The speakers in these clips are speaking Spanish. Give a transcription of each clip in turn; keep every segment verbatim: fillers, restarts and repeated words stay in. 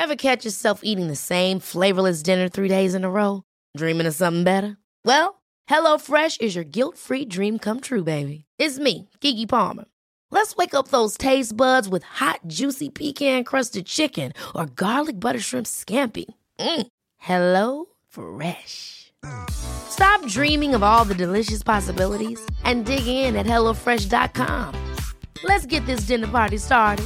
Ever catch yourself eating the same flavorless dinner three days in a row? Dreaming of something better? Well, HelloFresh is your guilt-free dream come true, baby. It's me, Keke Palmer. Let's wake up those taste buds with hot, juicy pecan-crusted chicken or garlic butter shrimp scampi. Mm. Hello Fresh. Stop dreaming of all the delicious possibilities and dig in at hello fresh dot com. Let's get this dinner party started.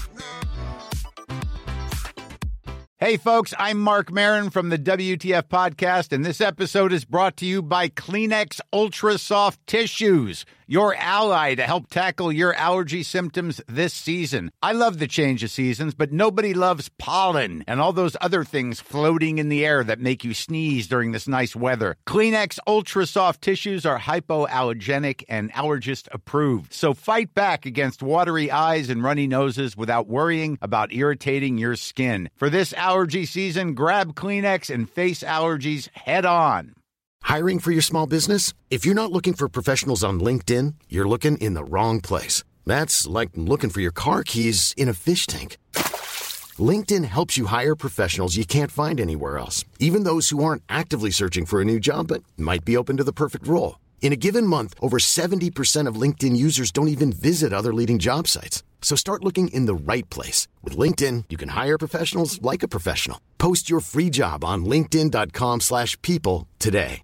Hey, folks, I'm Mark Maron from the W T F Podcast, and this episode is brought to you by Kleenex Ultra Soft Tissues, your ally to help tackle your allergy symptoms this season. I love the change of seasons, but nobody loves pollen and all those other things floating in the air that make you sneeze during this nice weather. Kleenex Ultra Soft Tissues are hypoallergenic and allergist approved, so fight back against watery eyes and runny noses without worrying about irritating your skin. For this allergy season, grab Kleenex and face allergies head on. Hiring for your small business? If you're not looking for professionals on LinkedIn, you're looking in the wrong place. That's like looking for your car keys in a fish tank. LinkedIn helps you hire professionals you can't find anywhere else, even those who aren't actively searching for a new job but might be open to the perfect role. In a given month, over seventy percent of LinkedIn users don't even visit other leading job sites. So start looking in the right place. With LinkedIn, you can hire professionals like a professional. Post your free job on linkedin dot com slash people today.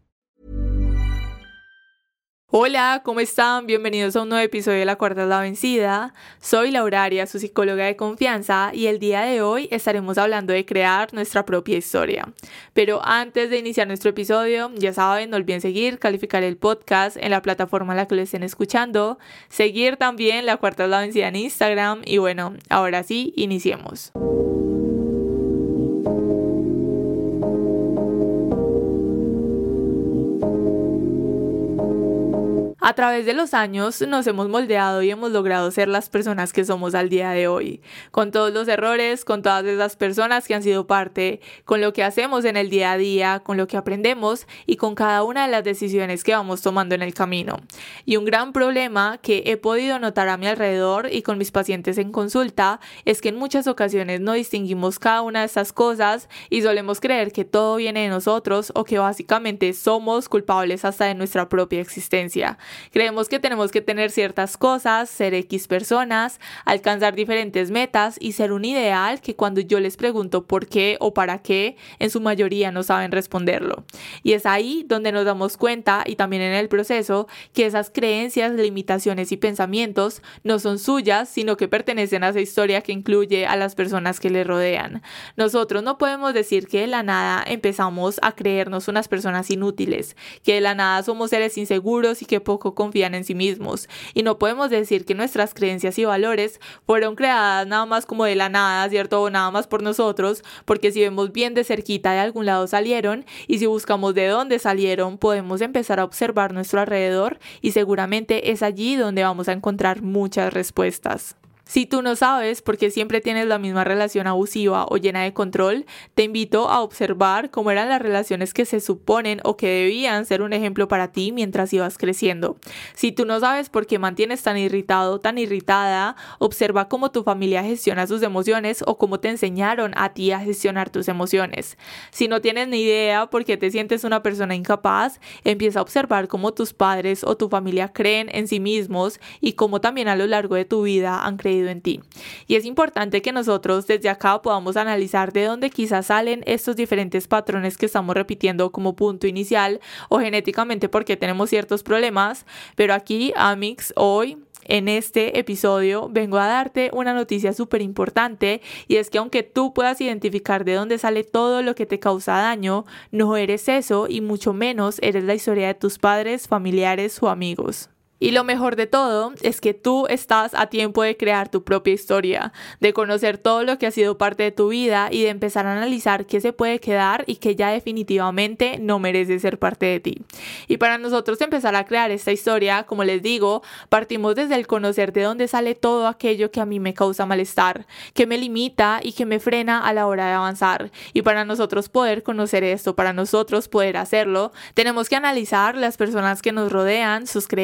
Hola, ¿cómo están? Bienvenidos a un nuevo episodio de La Cuarta es la Vencida. Soy Laura Arias, su psicóloga de confianza, y el día de hoy estaremos hablando de crear nuestra propia historia. Pero antes de iniciar nuestro episodio, ya saben, no olviden seguir, calificar el podcast en la plataforma en la que lo estén escuchando, seguir también La Cuarta es la Vencida en Instagram, y bueno, ahora sí, iniciemos. A través de los años nos hemos moldeado y hemos logrado ser las personas que somos al día de hoy, con todos los errores, con todas esas personas que han sido parte, con lo que hacemos en el día a día, con lo que aprendemos y con cada una de las decisiones que vamos tomando en el camino. Y un gran problema que he podido notar a mi alrededor y con mis pacientes en consulta es que en muchas ocasiones no distinguimos cada una de estas cosas y solemos creer que todo viene de nosotros o que básicamente somos culpables hasta de nuestra propia existencia. Creemos que tenemos que tener ciertas cosas, ser X personas, alcanzar diferentes metas y ser un ideal que cuando yo les pregunto por qué o para qué, en su mayoría no saben responderlo. Y es ahí donde nos damos cuenta, y también en el proceso, que esas creencias, limitaciones y pensamientos no son suyas, sino que pertenecen a esa historia que incluye a las personas que le rodean. Nosotros no podemos decir que de la nada empezamos a creernos unas personas inútiles, que de la nada somos seres inseguros y que poco confían en sí mismos, y no podemos decir que nuestras creencias y valores fueron creadas nada más como de la nada, ¿cierto? O nada más por nosotros, porque si vemos bien de cerquita de algún lado salieron, y si buscamos de dónde salieron, podemos empezar a observar nuestro alrededor y seguramente es allí donde vamos a encontrar muchas respuestas. Si tú no sabes por qué siempre tienes la misma relación abusiva o llena de control, te invito a observar cómo eran las relaciones que se suponen o que debían ser un ejemplo para ti mientras ibas creciendo. Si tú no sabes por qué mantienes tan irritado, tan irritada, observa cómo tu familia gestiona sus emociones o cómo te enseñaron a ti a gestionar tus emociones. Si no tienes ni idea por qué te sientes una persona incapaz, empieza a observar cómo tus padres o tu familia creen en sí mismos y cómo también a lo largo de tu vida han creído en ti. Y es importante que nosotros desde acá podamos analizar de dónde quizás salen estos diferentes patrones que estamos repitiendo como punto inicial o genéticamente porque tenemos ciertos problemas, pero aquí, Amix, hoy en este episodio vengo a darte una noticia súper importante, y es que aunque tú puedas identificar de dónde sale todo lo que te causa daño, no eres eso y mucho menos eres la historia de tus padres, familiares o amigos. Y lo mejor de todo es que tú estás a tiempo de crear tu propia historia, de conocer todo lo que ha sido parte de tu vida y de empezar a analizar qué se puede quedar y qué ya definitivamente no merece ser parte de ti. Y para nosotros empezar a crear esta historia, como les digo, partimos desde el conocer de dónde sale todo aquello que a mí me causa malestar, que me limita y que me frena a la hora de avanzar. Y para nosotros poder conocer esto, para nosotros poder hacerlo, tenemos que analizar las personas que nos rodean, sus creencias,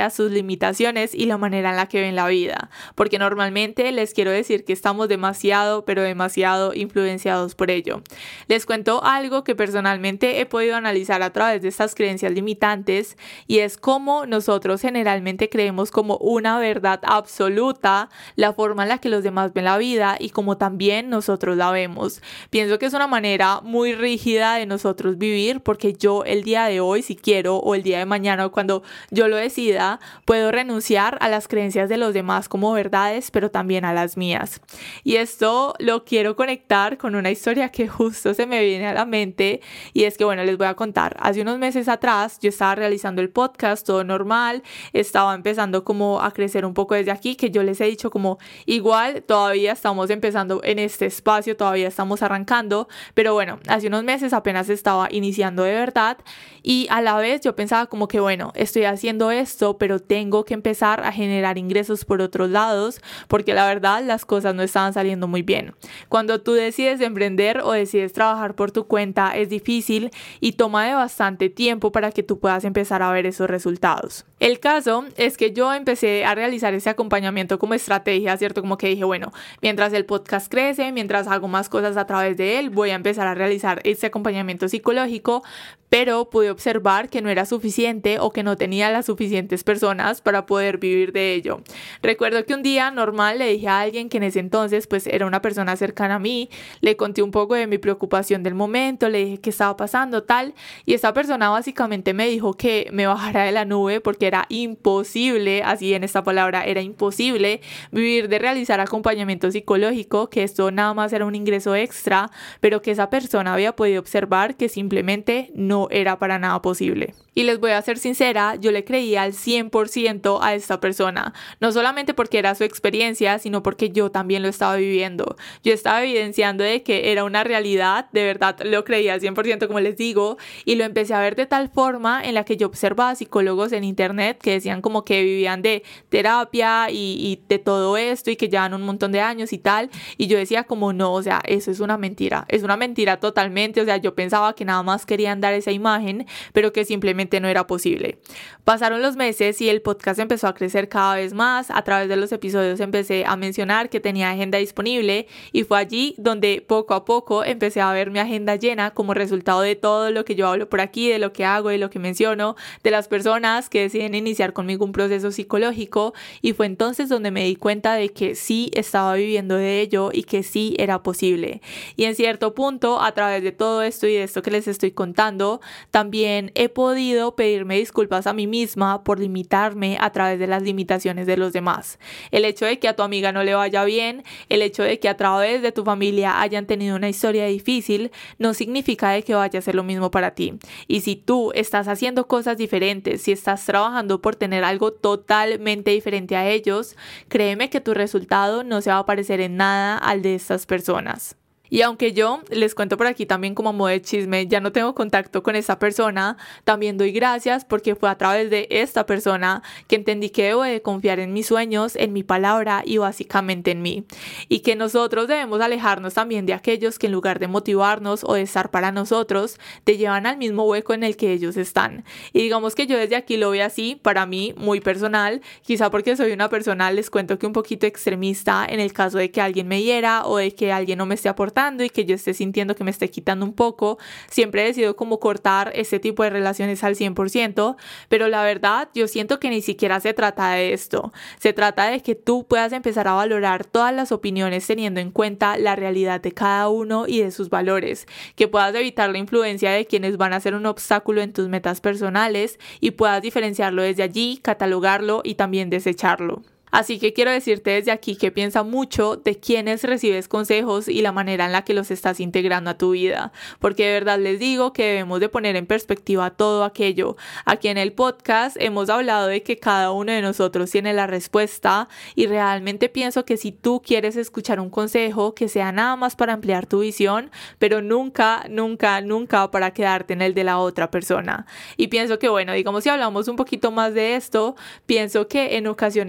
creencias, sus limitaciones y la manera en la que ven la vida, porque normalmente les quiero decir que estamos demasiado, pero demasiado influenciados por ello. Les cuento algo que personalmente he podido analizar a través de estas creencias limitantes y es cómo nosotros generalmente creemos como una verdad absoluta la forma en la que los demás ven la vida y como también nosotros la vemos. Pienso que es una manera muy rígida de nosotros vivir porque yo el día de hoy, si quiero, o el día de mañana o cuando yo lo decida, puedo renunciar a las creencias de los demás como verdades, pero también a las mías. Y esto lo quiero conectar con una historia que justo se me viene a la mente y es que, bueno, les voy a contar. Hace unos meses atrás yo estaba realizando el podcast, todo normal, estaba empezando como a crecer un poco desde aquí, que yo les he dicho como igual todavía estamos empezando en este espacio, todavía estamos arrancando, pero bueno, hace unos meses apenas estaba iniciando de verdad y a la vez yo pensaba como que bueno, estoy haciendo esto, pero tengo que empezar a generar ingresos por otros lados porque la verdad las cosas no estaban saliendo muy bien. Cuando tú decides emprender o decides trabajar por tu cuenta es difícil y toma de bastante tiempo para que tú puedas empezar a ver esos resultados. El caso es que yo empecé a realizar ese acompañamiento como estrategia, ¿cierto? Como que dije, bueno, mientras el podcast crece, mientras hago más cosas a través de él, voy a empezar a realizar este acompañamiento psicológico, pero pude observar que no era suficiente o que no tenía las suficientes personas para poder vivir de ello. Recuerdo que un día normal le dije a alguien que en ese entonces pues era una persona cercana a mí, le conté un poco de mi preocupación del momento, le dije qué estaba pasando tal y esta persona básicamente me dijo que me bajara de la nube porque era imposible, así en esta palabra, era imposible vivir de realizar acompañamiento psicológico, que esto nada más era un ingreso extra, pero que esa persona había podido observar que simplemente no era para nada posible. Y les voy a ser sincera, yo le creía al cien por ciento a esta persona, no solamente porque era su experiencia, sino porque yo también lo estaba viviendo. Yo estaba evidenciando de que era una realidad, de verdad lo creía al cien por ciento como les digo, y lo empecé a ver de tal forma en la que yo observaba psicólogos en internet que decían como que vivían de terapia y, y de todo esto y que llevan un montón de años y tal, y yo decía como no, o sea, eso es una mentira, es una mentira totalmente, o sea, yo pensaba que nada más querían dar esa imagen, pero que simplemente no era posible. Pasaron los meses y el podcast empezó a crecer cada vez más. A través de los episodios empecé a mencionar que tenía agenda disponible y fue allí donde poco a poco empecé a ver mi agenda llena como resultado de todo lo que yo hablo por aquí, de lo que hago, de lo que menciono, de las personas que deciden iniciar conmigo un proceso psicológico, y fue entonces donde me di cuenta de que sí estaba viviendo de ello y que sí era posible. Y en cierto punto, a través de todo esto y de esto que les estoy contando, también he podido pedirme disculpas a mí misma por limitarme a través de las limitaciones de los demás. El hecho de que a tu amiga no le vaya bien, el hecho de que a través de tu familia hayan tenido una historia difícil, no significa de que vaya a ser lo mismo para ti. Y si tú estás haciendo cosas diferentes, si estás trabajando por tener algo totalmente diferente a ellos, créeme que tu resultado no se va a parecer en nada al de estas personas. Y aunque yo, les cuento por aquí también como modo de chisme, ya no tengo contacto con esa persona, también doy gracias porque fue a través de esta persona que entendí que debo de confiar en mis sueños, en mi palabra y básicamente en mí. Y que nosotros debemos alejarnos también de aquellos que en lugar de motivarnos o de estar para nosotros, te llevan al mismo hueco en el que ellos están. Y digamos que yo desde aquí lo veo así, para mí, muy personal, quizá porque soy una persona, les cuento que un poquito extremista en el caso de que alguien me hiera o de que alguien no me esté aportando y que yo esté sintiendo que me esté quitando un poco. Siempre he decidido como cortar este tipo de relaciones al cien por ciento, pero la verdad yo siento que ni siquiera se trata de esto. Se trata de que tú puedas empezar a valorar todas las opiniones teniendo en cuenta la realidad de cada uno y de sus valores, que puedas evitar la influencia de quienes van a ser un obstáculo en tus metas personales y puedas diferenciarlo desde allí, catalogarlo y también desecharlo. Así que quiero decirte desde aquí que piensa mucho de quiénes recibes consejos y la manera en la que los estás integrando a tu vida, porque de verdad les digo que debemos de poner en perspectiva todo aquello. Aquí en el podcast hemos hablado de que cada uno de nosotros tiene la respuesta y realmente pienso que si tú quieres escuchar un consejo que sea nada más para ampliar tu visión, pero nunca, nunca, nunca para quedarte en el de la otra persona. Y pienso que bueno, digamos si hablamos un poquito más de esto, pienso que en ocasiones nosotros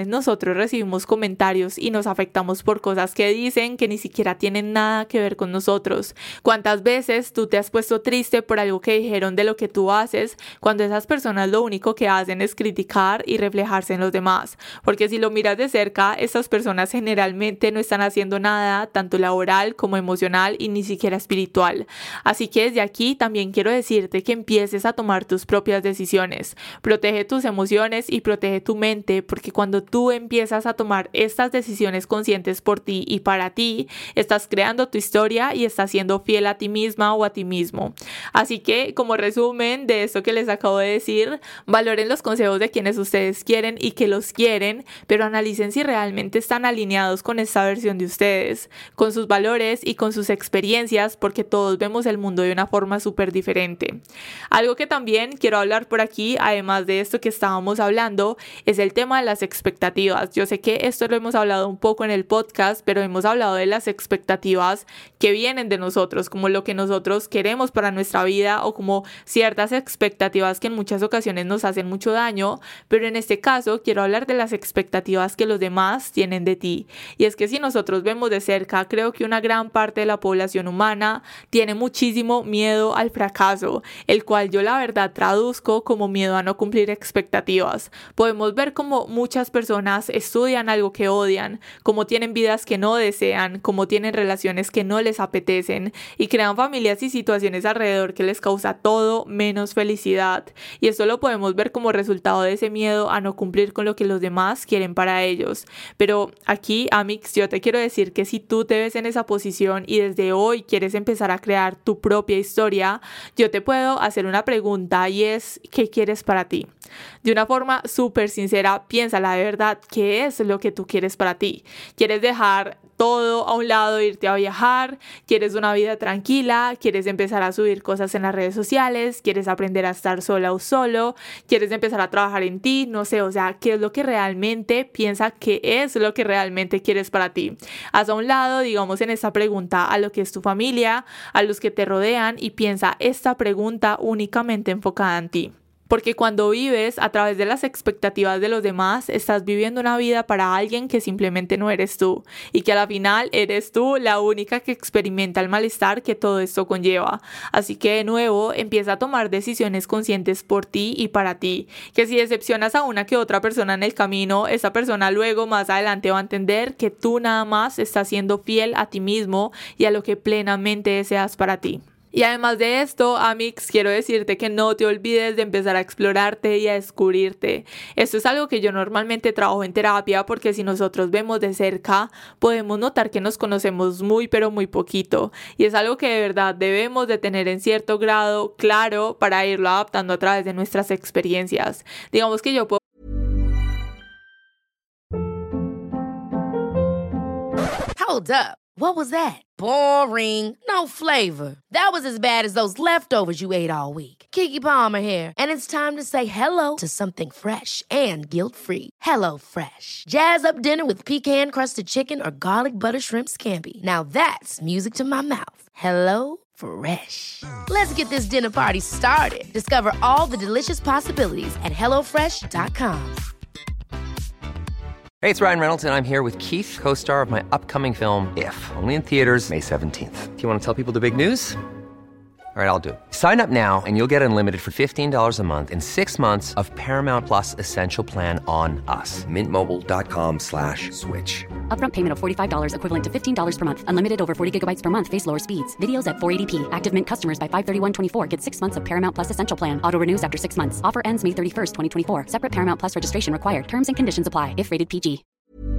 nosotros recibimos comentarios y nos afectamos por cosas que dicen que ni siquiera tienen nada que ver con nosotros. ¿Cuántas veces tú te has puesto triste por algo que dijeron de lo que tú haces, cuando esas personas lo único que hacen es criticar y reflejarse en los demás? Porque si lo miras de cerca, estas personas generalmente no están haciendo nada, tanto laboral como emocional y ni siquiera espiritual. Así que desde aquí también quiero decirte que empieces a tomar tus propias decisiones. Protege tus emociones y protege tu mente, porque cuando tú empiezas a tomar estas decisiones conscientes por ti y para ti, estás creando tu historia y estás siendo fiel a ti misma o a ti mismo. Así que, como resumen de esto que les acabo de decir, valoren los consejos de quienes ustedes quieren y que los quieren, pero analicen si realmente están alineados con esta versión de ustedes, con sus valores y con sus experiencias, porque todos vemos el mundo de una forma súper diferente. Algo que también quiero hablar por aquí, además de esto que estábamos hablando, es el tema de las expectativas. Yo sé que esto lo hemos hablado un poco en el podcast, pero hemos hablado de las expectativas que vienen de nosotros, como lo que nosotros queremos para nuestra vida o como ciertas expectativas que en muchas ocasiones nos hacen mucho daño, pero en este caso quiero hablar de las expectativas que los demás tienen de ti. Y es que si nosotros vemos de cerca, creo que una gran parte de la población humana tiene muchísimo miedo al fracaso, el cual yo la verdad traduzco como miedo a no cumplir expectativas. Podemos ver cómo muchas personas estudian algo que odian, cómo tienen vidas que no desean, cómo tienen relaciones que no les apetecen y crean familias y situaciones alrededor que les causa todo menos felicidad. Y esto lo podemos ver como resultado de ese miedo a no cumplir con lo que los demás quieren para ellos. Pero aquí, Amix, yo te quiero decir que si tú te ves en esa posición y desde hoy quieres empezar a crear tu propia historia, yo te puedo hacer una pregunta y es: ¿qué quieres para ti? De una forma súper sincera, piénsala de verdad, ¿qué es lo que tú quieres para ti? ¿Quieres dejar todo a un lado, irte a viajar? ¿Quieres una vida tranquila? ¿Quieres empezar a subir cosas en las redes sociales? ¿Quieres aprender a estar sola o solo? ¿Quieres empezar a trabajar en ti? No sé, o sea, ¿qué es lo que realmente piensa que es lo que realmente quieres para ti? Haz a un lado, digamos, en esta pregunta a lo que es tu familia, a los que te rodean, y piensa esta pregunta únicamente enfocada en ti. Porque cuando vives a través de las expectativas de los demás, estás viviendo una vida para alguien que simplemente no eres tú, y que a la final eres tú la única que experimenta el malestar que todo esto conlleva. Así que de nuevo, empieza a tomar decisiones conscientes por ti y para ti, que si decepcionas a una que otra persona en el camino, esa persona luego más adelante va a entender que tú nada más estás siendo fiel a ti mismo y a lo que plenamente deseas para ti. Y además de esto, Amix, quiero decirte que no te olvides de empezar a explorarte y a descubrirte. Esto es algo que yo normalmente trabajo en terapia, porque si nosotros vemos de cerca, podemos notar que nos conocemos muy pero muy poquito. Y es algo que de verdad debemos de tener en cierto grado claro para irlo adaptando a través de nuestras experiencias. Digamos que yo puedo... Hold up. What was that? Boring. No flavor. That was as bad as those leftovers you ate all week. Keke Palmer here, and it's time to say hello to something fresh and guilt-free. Hello Fresh. Jazz up dinner with pecan-crusted chicken or garlic butter shrimp scampi. Now that's music to my mouth. Hello Fresh. Let's get this dinner party started. Discover all the delicious possibilities at hello fresh dot com. Hey, it's Ryan Reynolds, and I'm here with Keith, co-star of my upcoming film, If, only in theaters May seventeenth. Do you want to tell people the big news? All right, I'll do it. Sign up now and you'll get unlimited for fifteen dollars a month and six months of Paramount Plus Essential Plan on us. Mint Mobile dot com slash switch. Upfront payment of forty-five dollars equivalent to fifteen dollars per month. Unlimited over forty gigabytes per month. Face lower speeds. Videos at four eighty p. Active Mint customers by five thirty-one twenty-four get six months of Paramount Plus Essential Plan. Auto renews after six months. Offer ends May thirty-first, twenty twenty-four. Separate Paramount Plus registration required. Terms and conditions apply if rated P G.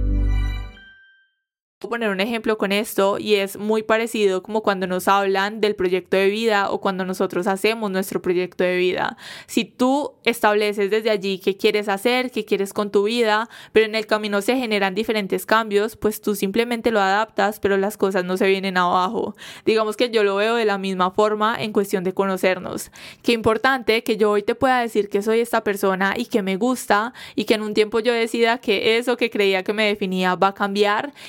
Voy a poner un ejemplo con esto, y es muy parecido como cuando nos hablan del proyecto de vida o cuando nosotros hacemos nuestro proyecto de vida. Si tú estableces desde allí qué quieres hacer, qué quieres con tu vida, pero en el camino se generan diferentes cambios, pues tú simplemente lo adaptas, pero las cosas no se vienen abajo. Digamos que yo lo veo de la misma forma en cuestión de conocernos. Qué importante que yo hoy te pueda decir que soy esta persona y que me gusta, y que en un tiempo yo decida que eso que creía que me definía va a cambiar, y que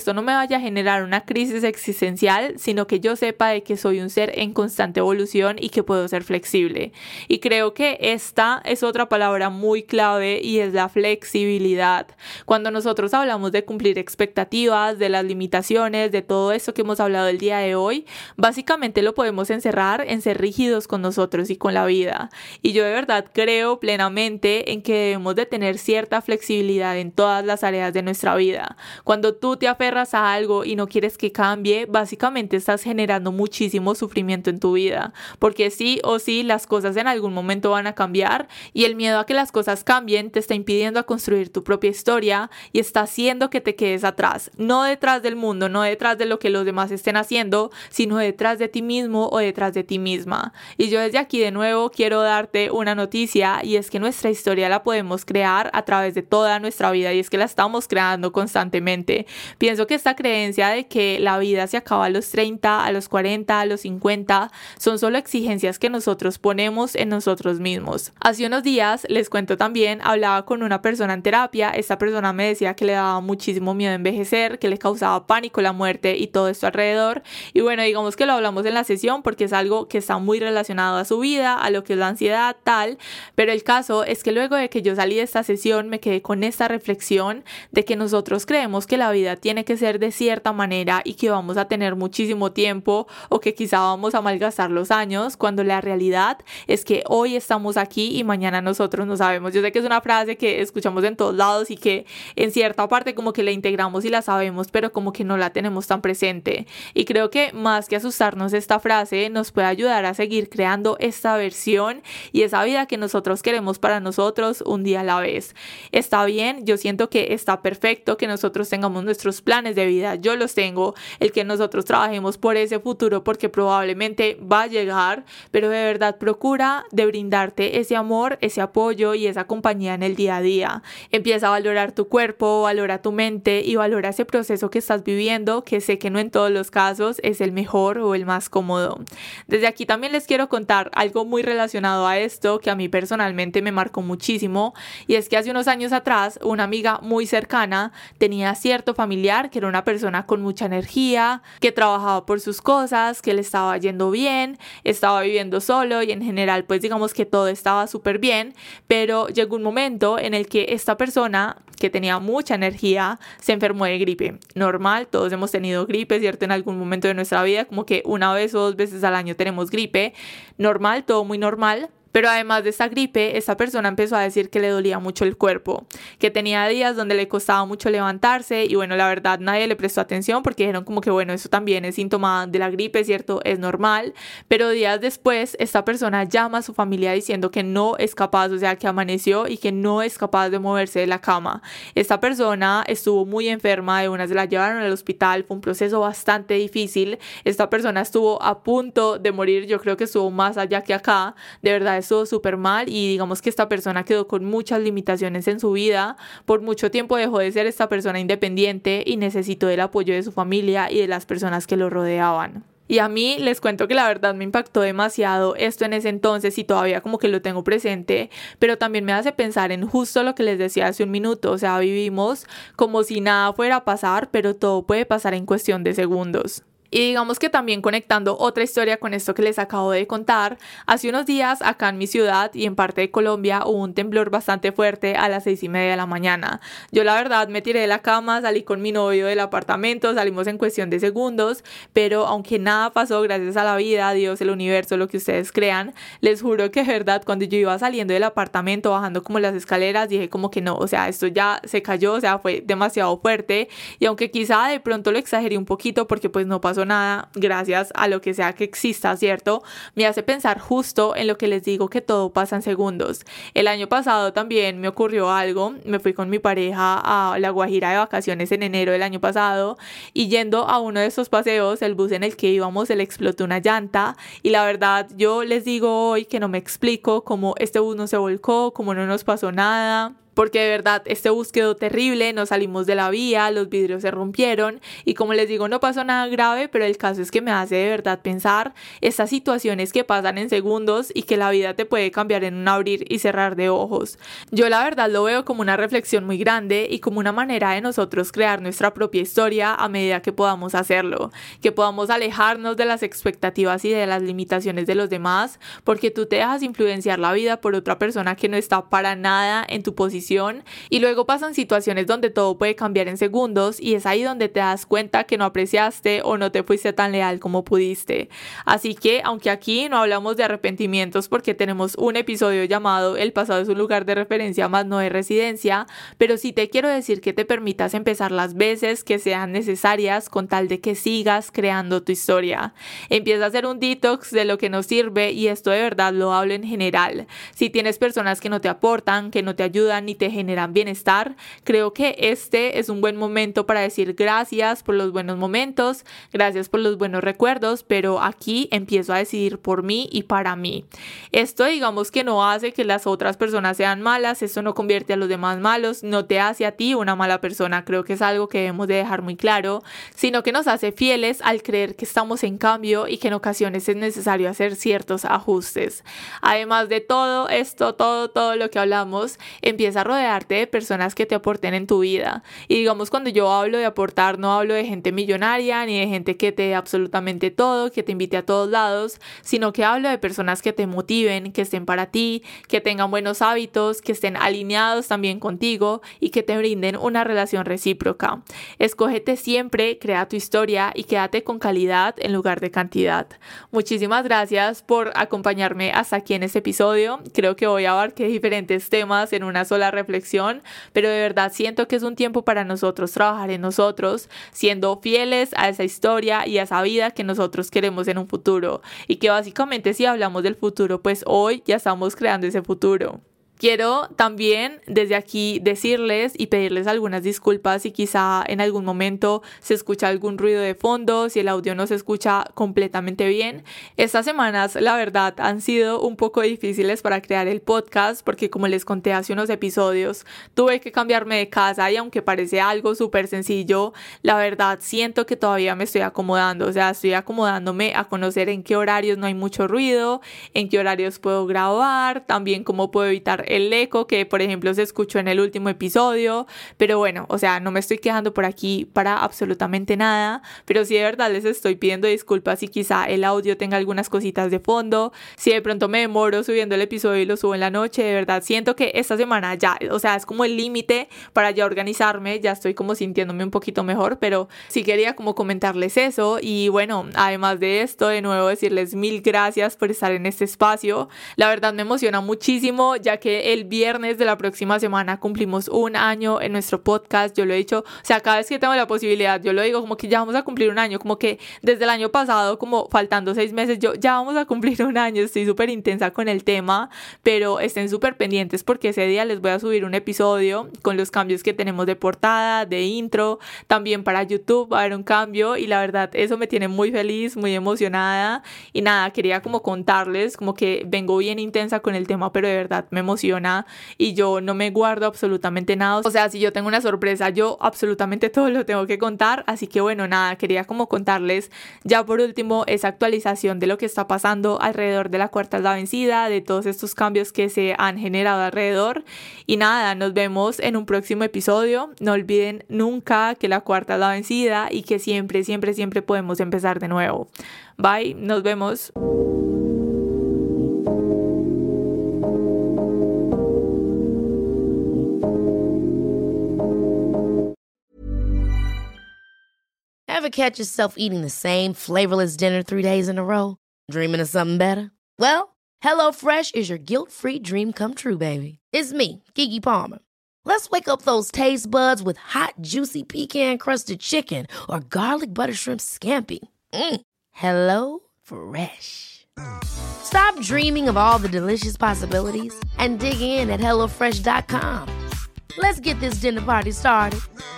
esto no me vaya a generar una crisis existencial, sino que yo sepa de que soy un ser en constante evolución y que puedo ser flexible. Y creo que esta es otra palabra muy clave y es la flexibilidad. Cuando nosotros hablamos de cumplir expectativas, de las limitaciones, de todo esto que hemos hablado el día de hoy, básicamente lo podemos encerrar en ser rígidos con nosotros y con la vida. Y yo de verdad creo plenamente en que debemos de tener cierta flexibilidad en todas las áreas de nuestra vida. Cuando tú te aferras a algo y no quieres que cambie, básicamente estás generando muchísimo sufrimiento en tu vida, porque sí o sí las cosas en algún momento van a cambiar y el miedo a que las cosas cambien te está impidiendo a construir tu propia historia y está haciendo que te quedes atrás, no detrás del mundo, no detrás de lo que los demás estén haciendo, sino detrás de ti mismo o detrás de ti misma. Y yo desde aquí de nuevo quiero darte una noticia, y es que nuestra historia la podemos crear a través de toda nuestra vida, y es que la estamos creando constantemente. Pienso que esta creencia de que la vida se acaba a los treinta, a los cuarenta, a los cincuenta, son solo exigencias que nosotros ponemos en nosotros mismos. Hace unos días, les cuento también, hablaba con una persona en terapia. Esta persona me decía que le daba muchísimo miedo envejecer, que le causaba pánico la muerte y todo esto alrededor. Y bueno, digamos que lo hablamos en la sesión porque es algo que está muy relacionado a su vida, a lo que es la ansiedad, tal. Pero el caso es que luego de que yo salí de esta sesión me quedé con esta reflexión de que nosotros creemos que la vida tiene que ser de cierta manera y que vamos a tener muchísimo tiempo o que quizá vamos a malgastar los años, cuando la realidad es que hoy estamos aquí y mañana nosotros no sabemos. Yo sé que es una frase que escuchamos en todos lados y que en cierta parte como que la integramos y la sabemos, pero como que no la tenemos tan presente. Y creo que más que asustarnos, esta frase nos puede ayudar a seguir creando esta versión y esa vida que nosotros queremos para nosotros un día a la vez. Está bien, yo siento que está perfecto que nosotros tengamos nuestros planes de vida, yo los tengo, el que nosotros trabajemos por ese futuro porque probablemente va a llegar, pero de verdad procura de brindarte ese amor, ese apoyo y esa compañía en el día a día. Empieza a valorar tu cuerpo, valora tu mente y valora ese proceso que estás viviendo, que sé que no en todos los casos es el mejor o el más cómodo. Desde aquí también les quiero contar algo muy relacionado a esto que a mí personalmente me marcó muchísimo, y es que hace unos años atrás una amiga muy cercana tenía cierto familiar que era una persona con mucha energía, que trabajaba por sus cosas, que le estaba yendo bien, estaba viviendo solo y en general pues digamos que todo estaba súper bien, pero llegó un momento en el que esta persona que tenía mucha energía se enfermó de gripe. Normal, todos hemos tenido gripe, ¿cierto? En algún momento de nuestra vida, como que una vez o dos veces al año tenemos gripe. Normal, todo muy normal. Pero además de esta gripe, esta persona empezó a decir que le dolía mucho el cuerpo, que tenía días donde le costaba mucho levantarse y bueno, la verdad nadie le prestó atención porque dijeron como que bueno, eso también es síntoma de la gripe, ¿cierto? Es normal. Pero días después, esta persona llama a su familia diciendo que no es capaz, o sea, que amaneció y que no es capaz de moverse de la cama. Esta persona estuvo muy enferma, de una se la llevaron al hospital, fue un proceso bastante difícil. Esta persona estuvo a punto de morir, yo creo que estuvo más allá que acá, de verdad estuvo súper mal y digamos que esta persona quedó con muchas limitaciones en su vida. Por mucho tiempo dejó de ser esta persona independiente y necesitó el apoyo de su familia y de las personas que lo rodeaban. Y a mí les cuento que la verdad me impactó demasiado esto en ese entonces y todavía como que lo tengo presente, pero también me hace pensar en justo lo que les decía hace un minuto, o sea, vivimos como si nada fuera a pasar, pero todo puede pasar en cuestión de segundos. Y digamos que también conectando otra historia con esto que les acabo de contar, hace unos días acá en mi ciudad y en parte de Colombia hubo un temblor bastante fuerte a las seis y media de la mañana. Yo la verdad me tiré de la cama, salí con mi novio del apartamento, salimos en cuestión de segundos, pero aunque nada pasó, gracias a la vida, a Dios, el universo, lo que ustedes crean, les juro que de verdad cuando yo iba saliendo del apartamento, bajando como las escaleras, dije como que no, o sea, esto ya se cayó, o sea, fue demasiado fuerte y aunque quizá de pronto lo exageré un poquito porque pues no pasó nada, gracias a lo que sea que exista, ¿cierto? Me hace pensar justo en lo que les digo, que todo pasa en segundos. El año pasado también me ocurrió algo, me fui con mi pareja a La Guajira de vacaciones en enero del año pasado y yendo a uno de esos paseos, el bus en el que íbamos se le explotó una llanta y la verdad yo les digo hoy que no me explico cómo este bus no se volcó, cómo no nos pasó nada. porque de verdad este bus quedó terrible, nos salimos de la vía, los vidrios se rompieron y como les digo no pasó nada grave, pero el caso es que me hace de verdad pensar estas situaciones que pasan en segundos y que la vida te puede cambiar en un abrir y cerrar de ojos. Yo la verdad lo veo como una reflexión muy grande y como una manera de nosotros crear nuestra propia historia a medida que podamos hacerlo, que podamos alejarnos de las expectativas y de las limitaciones de los demás, porque tú te dejas influenciar la vida por otra persona que no está para nada en tu posición y luego pasan situaciones donde todo puede cambiar en segundos y es ahí donde te das cuenta que no apreciaste o no te fuiste tan leal como pudiste. Así que aunque aquí no hablamos de arrepentimientos porque tenemos un episodio llamado El pasado es un lugar de referencia más no de residencia, pero sí te quiero decir que te permitas empezar las veces que sean necesarias con tal de que sigas creando tu historia. Empieza a hacer un detox de lo que no sirve y esto de verdad lo hablo en general. Si tienes personas que no te aportan, que no te ayudan ni te generan bienestar, creo que este es un buen momento para decir gracias por los buenos momentos, gracias por los buenos recuerdos, pero aquí empiezo a decidir por mí y para mí. Esto digamos que no hace que las otras personas sean malas, esto no convierte a los demás malos, no te hace a ti una mala persona, creo que es algo que debemos de dejar muy claro, sino que nos hace fieles al creer que estamos en cambio y que en ocasiones es necesario hacer ciertos ajustes. Además de todo esto, todo, todo lo que hablamos, empieza a rodearte de personas que te aporten en tu vida. Y digamos cuando yo hablo de aportar, no hablo de gente millonaria ni de gente que te dé absolutamente todo, que te invite a todos lados, sino que hablo de personas que te motiven, que estén para ti, que tengan buenos hábitos, que estén alineados también contigo y que te brinden una relación recíproca. Escógete siempre, crea tu historia y quédate con calidad en lugar de cantidad. Muchísimas gracias por acompañarme hasta aquí en este episodio. Creo que hoy abarqué diferentes temas en una sola reflexión, pero de verdad siento que es un tiempo para nosotros trabajar en nosotros, siendo fieles a esa historia y a esa vida que nosotros queremos en un futuro. Y que básicamente si hablamos del futuro, pues hoy ya estamos creando ese futuro. Quiero también desde aquí decirles y pedirles algunas disculpas si quizá en algún momento se escucha algún ruido de fondo, si el audio no se escucha completamente bien. Estas semanas, la verdad, han sido un poco difíciles para crear el podcast porque como les conté hace unos episodios, tuve que cambiarme de casa y aunque parece algo súper sencillo, la verdad siento que todavía me estoy acomodando. O sea, estoy acomodándome a conocer en qué horarios no hay mucho ruido, en qué horarios puedo grabar, también cómo puedo evitar el eco que por ejemplo se escuchó en el último episodio, pero bueno, o sea, no me estoy quejando por aquí para absolutamente nada, pero sí de verdad les estoy pidiendo disculpas si quizá el audio tenga algunas cositas de fondo, si de pronto me demoro subiendo el episodio y lo subo en la noche, de verdad siento que esta semana ya, o sea, es como el límite para ya organizarme, ya estoy como sintiéndome un poquito mejor, pero sí quería como comentarles eso y bueno, además de esto, de nuevo decirles mil gracias por estar en este espacio, la verdad me emociona muchísimo ya que el viernes de la próxima semana cumplimos un año en nuestro podcast. Yo lo he dicho, o sea, cada vez que tengo la posibilidad, yo lo digo como que ya vamos a cumplir un año, como que desde el año pasado, como faltando seis meses, yo ya vamos a cumplir un año. Estoy súper intensa con el tema, pero estén súper pendientes porque ese día les voy a subir un episodio con los cambios que tenemos de portada, de intro, también para YouTube va a haber un cambio y la verdad eso me tiene muy feliz, muy emocionada y nada, quería como contarles como que vengo bien intensa con el tema, pero de verdad me emociona y yo no me guardo absolutamente nada, o sea, si yo tengo una sorpresa, yo absolutamente todo lo tengo que contar, así que bueno, nada, quería como contarles ya por último esa actualización de lo que está pasando alrededor de la cuarta es la vencida, de todos estos cambios que se han generado alrededor y nada, nos vemos en un próximo episodio, no olviden nunca que la cuarta es la vencida y que siempre, siempre, siempre podemos empezar de nuevo. Bye, nos vemos. Ever catch yourself eating the same flavorless dinner three days in a row? Dreaming of something better? Well, HelloFresh is your guilt-free dream come true, baby. It's me, Keke Palmer. Let's wake up those taste buds with hot, juicy pecan-crusted chicken or garlic butter shrimp scampi. Mm. Hello Fresh. Stop dreaming of all the delicious possibilities and dig in at hello fresh dot com. Let's get this dinner party started.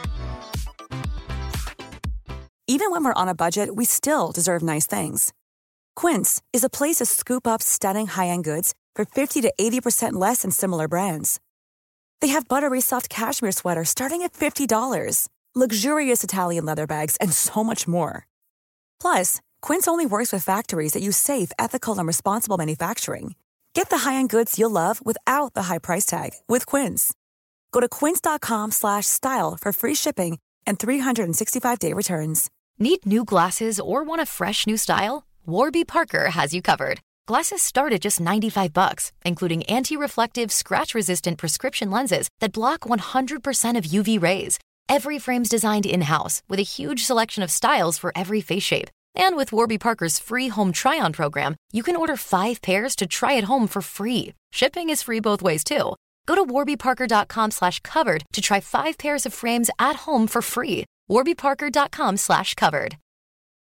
Even when we're on a budget, we still deserve nice things. Quince is a place to scoop up stunning high-end goods for fifty to eighty percent less than similar brands. They have buttery soft cashmere sweaters starting at fifty dollars, luxurious Italian leather bags, and so much more. Plus, Quince only works with factories that use safe, ethical, and responsible manufacturing. Get the high-end goods you'll love without the high price tag with Quince. Go to quince.com slash style for free shipping and three sixty-five day returns. Need new glasses or want a fresh new style? Warby Parker has you covered. Glasses start at just ninety-five bucks, including anti-reflective, scratch-resistant prescription lenses that block one hundred percent of U V rays. Every frame's designed in-house with a huge selection of styles for every face shape. And with Warby Parker's free home try-on program, you can order five pairs to try at home for free. Shipping is free both ways, too. Go to warbyparker.com slash covered to try five pairs of frames at home for free. warbyparker.com slash covered.